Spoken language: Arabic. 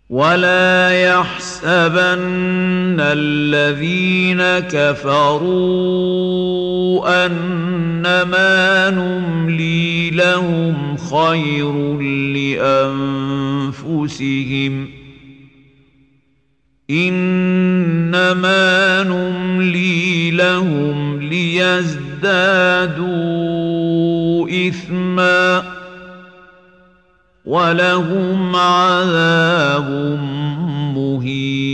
ولا يحسبن الذين كفروا أنما نملي لهم خير لأنفسهم إنما نملي لهم ليزدادوا إثما ولهم عذاب مهين